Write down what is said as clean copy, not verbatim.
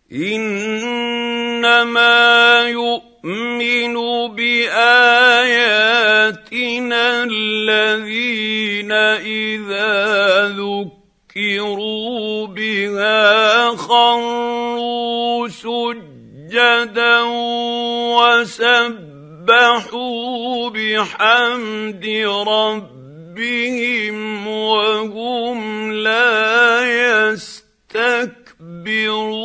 إنما يؤمن بآياتنا الذين إذا ذكروا بها خروا سجدا وسبحوا بحمد ربهم وهم لا يستكبرون.